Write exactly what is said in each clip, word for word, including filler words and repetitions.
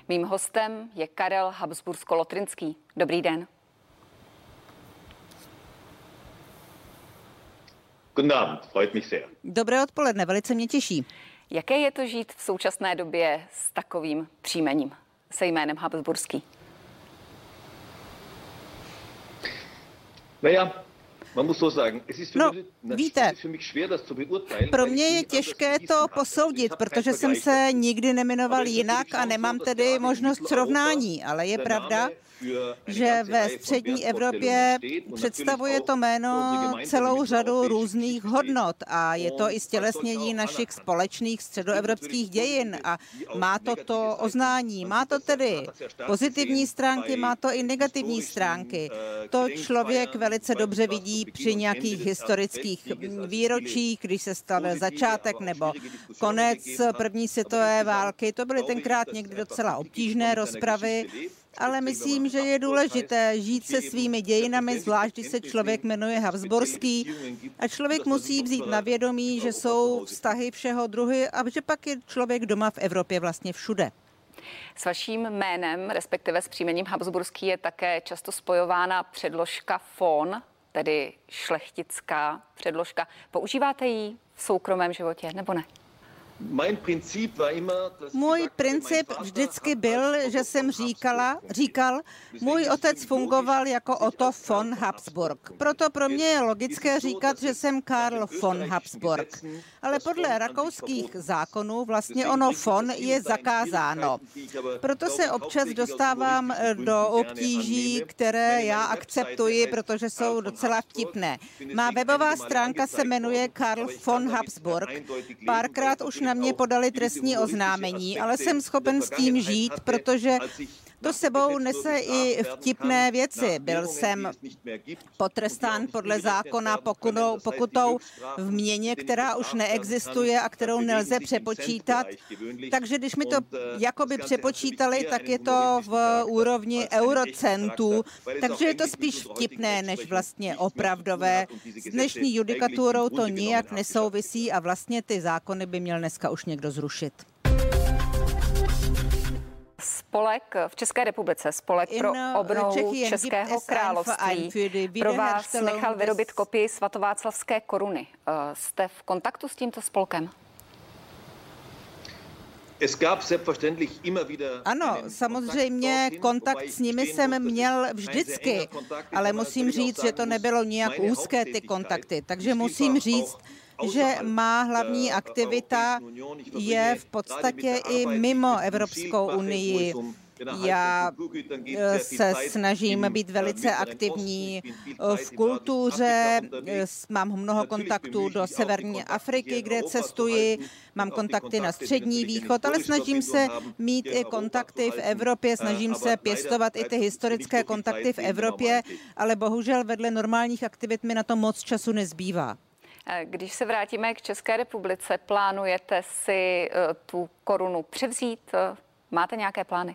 Mým hostem je Karel Habsbursko-Lothrinský. Dobrý den. Guten Abend, freut mich sehr. Dobré odpoledne, velice mě těší. Jaké je to žít v současné době s takovým příjmením, se jménem Habsburský? Naja, man muss so sagen, es ist für No, mich, víte, es ist für mich schwer, das zu beurteilen. pro mě je těžké to posoudit, protože jsem se nikdy nemenoval jinak a nemám tedy možnost srovnání, ale je pravda, že ve střední Evropě představuje to jméno celou řadu různých hodnot a je to i stělesnění našich společných středoevropských dějin a má to to oznání, má to tedy pozitivní stránky, má to i negativní stránky. To člověk velice dobře vidí při nějakých historických výročích, když se stavil začátek nebo konec první světové války. To byly tenkrát někdy docela obtížné rozpravy, ale myslím, že je důležité žít se svými dějinami, zvlášť když se člověk jmenuje Habsburský. A člověk musí vzít na vědomí, že jsou vztahy všeho druhy a že pak je člověk doma v Evropě vlastně všude. S vaším jménem, respektive s příjmením Habsburský, je také často spojována předložka von, tedy šlechtická předložka. Používáte ji v soukromém životě, nebo ne? Můj princip vždycky byl, že jsem říkala, říkal, můj otec fungoval jako Otto von Habsburg. Proto pro mě je logické říkat, že jsem Karl von Habsburg. Ale podle rakouských zákonů vlastně ono von je zakázáno. Proto se občas dostávám do obtíží, které já akceptuji, protože jsou docela vtipné. Má webová stránka se jmenuje Karl von Habsburg. Párkrát už na mě podali trestní oznámení, ale jsem schopen s tím žít, protože to sebou nese i vtipné věci. Byl jsem potrestán podle zákona pokutou, pokutou v měně, která už neexistuje a kterou nelze přepočítat. Takže když mi to jakoby přepočítali, tak je to v úrovni eurocentů. Takže je to spíš vtipné, než vlastně opravdové. S dnešní judikaturou to nijak nesouvisí a vlastně ty zákony by měl dneska už někdo zrušit. Spolek v České republice, Spolek pro obnovu Českého království, pro vás nechal vyrobit kopii svatováclavské koruny. Jste v kontaktu s tímto spolkem? Ano, samozřejmě kontakt s nimi jsem měl vždycky, ale musím říct, že to nebylo nijak úzké ty kontakty, takže musím říct, že má hlavní aktivita je v podstatě i mimo Evropskou unii. Já se snažím být velice aktivní v kultuře, mám mnoho kontaktů do severní Afriky, kde cestuji, mám kontakty na Střední východ, ale snažím se mít i kontakty v Evropě, snažím se pěstovat i ty historické kontakty v Evropě, ale bohužel vedle normálních aktivit mi na to moc času nezbývá. Když se vrátíme k České republice, plánujete si tu korunu převzít? Máte nějaké plány?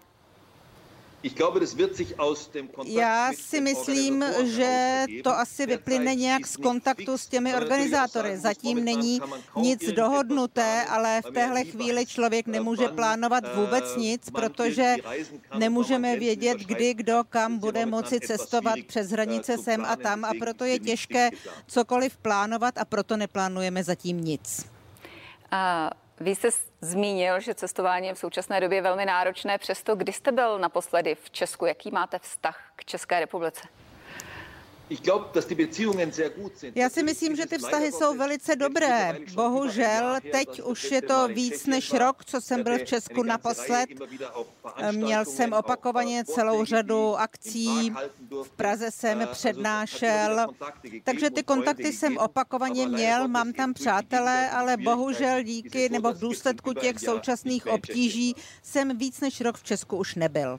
Já si myslím, že to asi vyplyne nějak z kontaktu s těmi organizátory. Zatím není nic dohodnuté, ale v téhle chvíli člověk nemůže plánovat vůbec nic, protože nemůžeme vědět, kdy, kdo, kam bude moci cestovat přes hranice sem a tam a proto je těžké cokoliv plánovat a proto neplánujeme zatím nic. A vy jste zmínil, že cestování je v současné době velmi náročné. Přesto, kdy jste byl naposledy v Česku? Jaký máte vztah k České republice? Já si myslím, že ty vztahy jsou velice dobré. Bohužel, teď už je to víc než rok, co jsem byl v Česku naposled. Měl jsem opakovaně celou řadu akcí, v Praze jsem přednášel, takže ty kontakty jsem opakovaně měl, mám tam přátelé, ale bohužel díky nebo v důsledku těch současných obtíží jsem víc než rok v Česku už nebyl.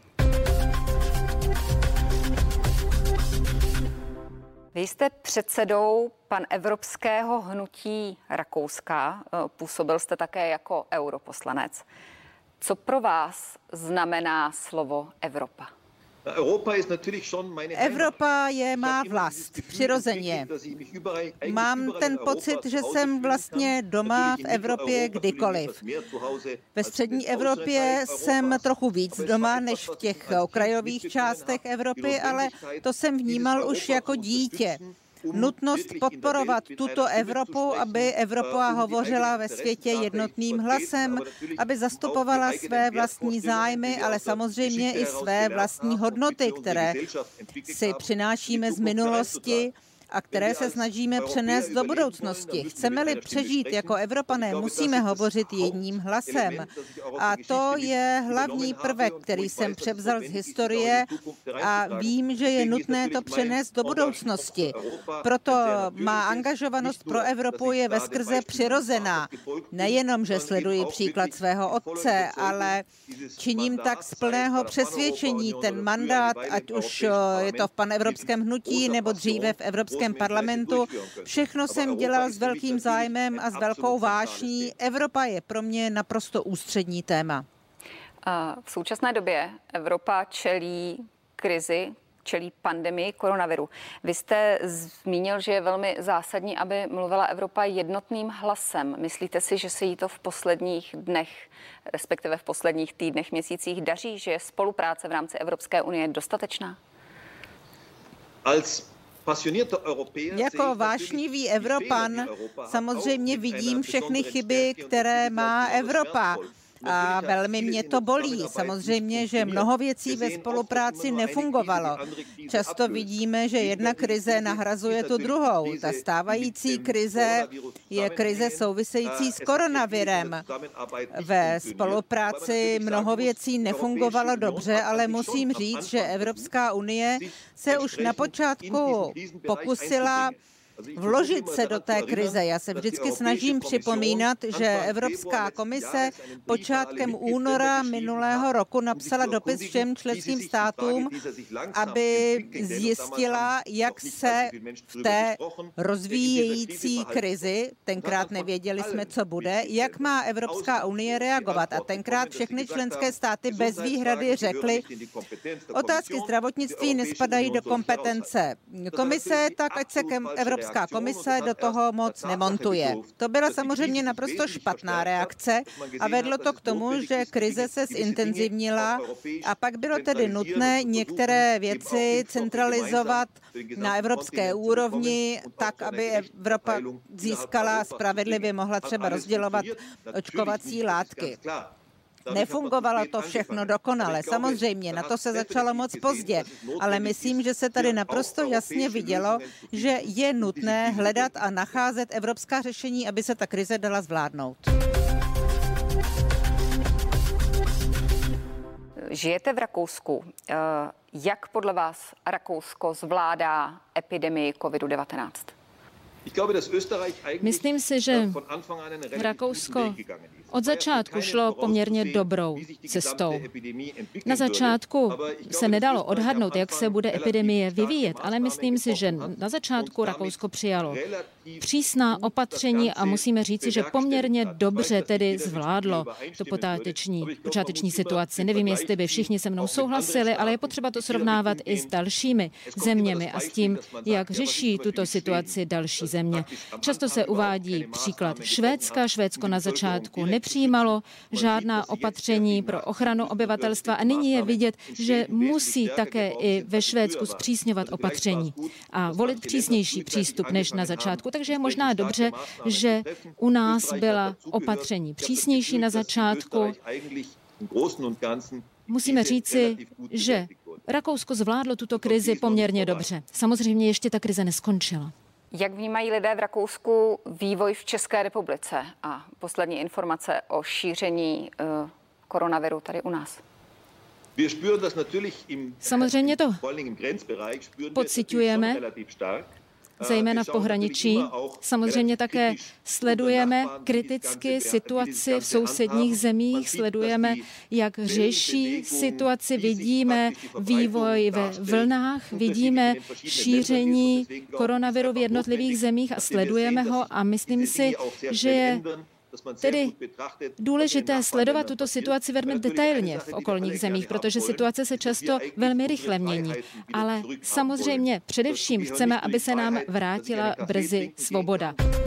Vy jste předsedou panevropského hnutí Rakouska, působil jste také jako europoslanec. Co pro vás znamená slovo Evropa? Evropa je má vlast, přirozeně. Mám ten pocit, že jsem vlastně doma v Evropě kdykoliv. Ve střední Evropě jsem trochu víc doma než v těch okrajových částech Evropy, ale to jsem vnímal už jako dítě. Nutnost podporovat tuto Evropu, aby Evropa hovořila ve světě jednotným hlasem, aby zastupovala své vlastní zájmy, ale samozřejmě i své vlastní hodnoty, které si přinášíme z minulosti a které se snažíme přenést do budoucnosti. Chceme-li přežít jako Evropané, musíme hovořit jedním hlasem. A to je hlavní prvek, který jsem převzal z historie a vím, že je nutné to přenést do budoucnosti. Proto má angažovanost pro Evropu je veskrze přirozená. Nejenom, že sleduji příklad svého otce, ale činím tak z plného přesvědčení. Ten mandát, ať už je to v panevropském hnutí nebo dříve v Evropském parlamentu. Všechno jsem dělal s velkým zájmem a s velkou vášní. Evropa je pro mě naprosto ústřední téma. V současné době Evropa čelí krizi, čelí pandemii koronaviru. Vy jste zmínil, že je velmi zásadní, aby mluvila Evropa jednotným hlasem. Myslíte si, že se jí to v posledních dnech, respektive v posledních týdnech, měsících daří, že je spolupráce v rámci Evropské unie dostatečná? Jako vášnivý Evropan samozřejmě vidím všechny chyby, které má Evropa. A velmi mě to bolí. Samozřejmě, že mnoho věcí ve spolupráci nefungovalo. Často vidíme, že jedna krize nahrazuje tu druhou. Ta stávající krize je krize související s koronavirem. Ve spolupráci mnoho věcí nefungovalo dobře, ale musím říct, že Evropská unie se už na počátku pokusila vložit se do té krize. Já se vždycky snažím připomínat, že Evropská komise počátkem února minulého roku napsala dopis všem členským státům, aby zjistila, jak se v té rozvíjející krizi, tenkrát nevěděli jsme, co bude, jak má Evropská unie reagovat. A tenkrát všechny členské státy bez výhrady řekly, otázky zdravotnictví nespadají do kompetence komise, tak ať se Evropská Evropská komise do toho moc nemontuje. To byla samozřejmě naprosto špatná reakce a vedlo to k tomu, že krize se zintenzivnila a pak bylo tedy nutné některé věci centralizovat na evropské úrovni, tak, aby Evropa získala spravedlivě, mohla třeba rozdělovat očkovací látky. Nefungovalo to všechno dokonale. Samozřejmě, na to se začalo moc pozdě, ale myslím, že se tady naprosto jasně vidělo, že je nutné hledat a nacházet evropská řešení, aby se ta krize dala zvládnout. Žijete v Rakousku. Jak podle vás Rakousko zvládá epidemii kovidu devatenáct? Myslím si, že Rakousko od začátku šlo poměrně dobrou cestou. Na začátku se nedalo odhadnout, jak se bude epidemie vyvíjet, ale myslím si, že na začátku Rakousko přijalo přísná opatření a musíme říci, že poměrně dobře tedy zvládlo to počáteční, počáteční situaci. Nevím, jestli by všichni se mnou souhlasili, ale je potřeba to srovnávat i s dalšími zeměmi a s tím, jak řeší tuto situaci další země. Často se uvádí příklad Švédska. Švédsko na začátku nepřijímalo žádná opatření pro ochranu obyvatelstva a nyní je vidět, že musí také i ve Švédsku zpřísňovat opatření a volit přísnější přístup než na začátku. Takže je možná dobře, že u nás byla opatření přísnější na začátku. Musíme říci, že Rakousko zvládlo tuto krizi poměrně dobře. Samozřejmě ještě ta krize neskončila. Jak vnímají lidé v Rakousku vývoj v České republice a poslední informace o šíření uh, koronaviru tady u nás? Samozřejmě to pociťujeme, zejména v pohraničí. Samozřejmě také sledujeme kriticky situaci v sousedních zemích, sledujeme, jak řeší situaci, vidíme vývoj ve vlnách, vidíme šíření koronaviru v jednotlivých zemích a sledujeme ho a myslím si, že je Tedy důležité sledovat tuto situaci velmi detailně v okolních zemích, protože situace se často velmi rychle mění. Ale samozřejmě především chceme, aby se nám vrátila brzy svoboda.